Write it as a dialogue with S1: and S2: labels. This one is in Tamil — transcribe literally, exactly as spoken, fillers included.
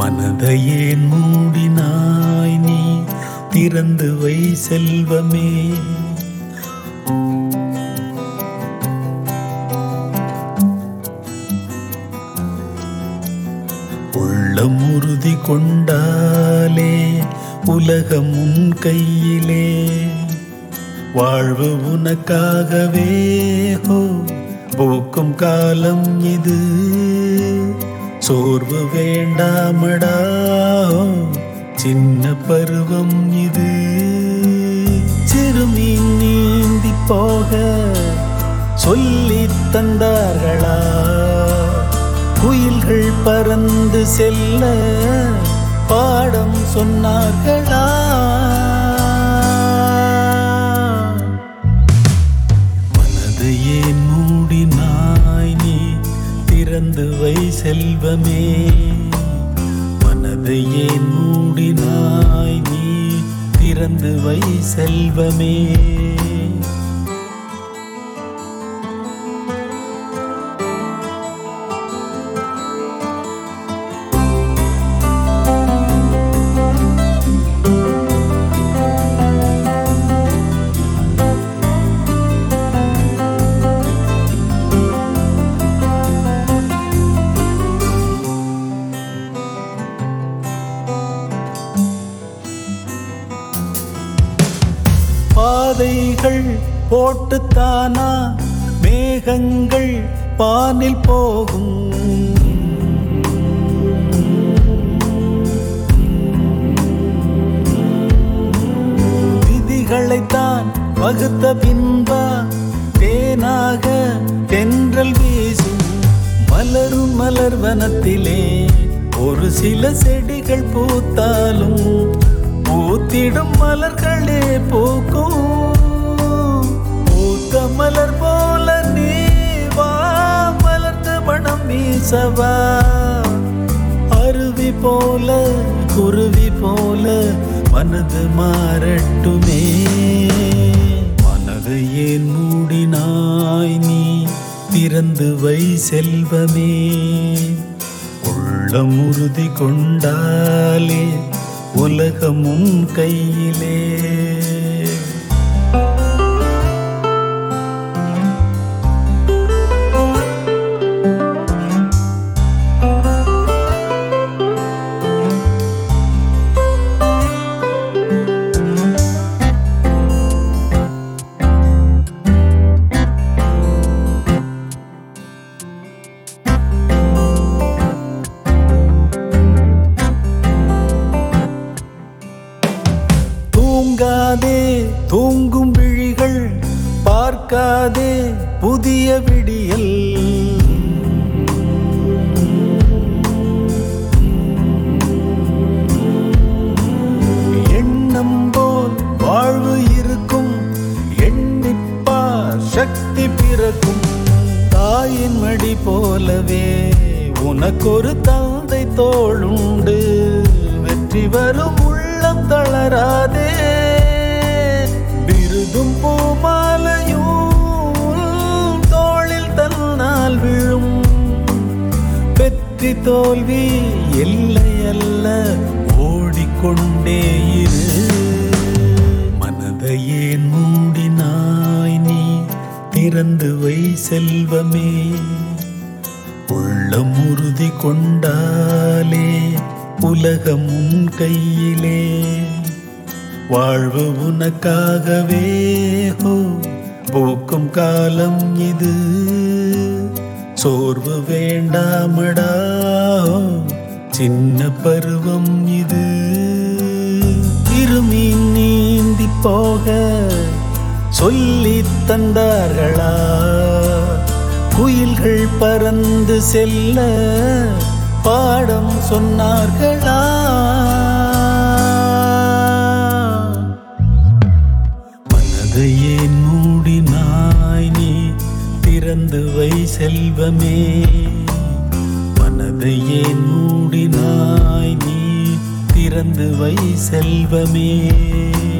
S1: மனதையே மூடினாய் நீ திறந்து வை செல்வமே. உள்ளம் உறுதி கொண்டாலே உலகம் உன் கையிலே. வாழ்வு உனக்காகவே ஹோ போக்கும் காலம் இது. சோர்வு வேண்டாமடா சின்ன பருவம் இது. சிறுமீன் நீந்தி போக சொல்லி தந்தார்களா? குயில்கள் பறந்து செல்ல பாடம் சொன்னார்களா? மனதையே மூடினாய் நீ திறந்து வை செல்வமே. மனதையே மூடினாய் நீ திறந்து வை செல்வமே. பாதைகள் போட்டுத்தானா மேகங்கள் பானில் போகும்? விதிகளைத்தான் வகுத்த பின்பா தேனாக தென்றல் வீசும். மலரும் மலர்வனத்திலே ஒரு சில செடிகள் பூத்தாலும் பூத்திடும் மலர்களே பூக்கும். பூத்த மலர் போல நீ வா மலர்ந்து மனம் வீசவா. அருவி போல குருவி போல மனது மாறட்டுமே. மனதை ஏன் மூடினாய் நீ திறந்து வை செல்வமே. உள்ளம் உறுதி கொண்டாலே உலகம் உன் கையிலே. தூங்காதே தூங்கும் விழிகள் பார்க்காதே புதிய விடியல். எண்ணம் போல் வாழ்வு இருக்கும் எண்ணிப்பார் சக்தி பிறக்கும். தாயின் மடி போலவே உனக்கொரு தந்தை தோளுண்டு. வெற்றி வரும் உள்ளம் தளராதே. விருதும் பூமாலையும் தோளில் தன்னால் விழும். வெற்றி தோல்வி எல்லை அல்ல ஓடிக்கொண்டே இரு. மனதையே மூடினாய் நீ திறந்து வை செல்வமே. உள்ளம் உறுதி கொண்டாலே உலகம் உன் கையிலே. வாழ்வு உனக்காகவே ஹோ போக்கும் காலம் இது. சோர்வு வேண்டாமடா சின்ன பருவம் இது. திருமீன் நீந்தி போக சொல்லி தந்தார்களா? குயில்கள் பறந்து செல்ல பாடம் சொன்னார்களா? மனதையே மூடினாய் நீ திறந்து வை செல்வமே. மனதையே மூடினாய் நீ திறந்து வை செல்வமே.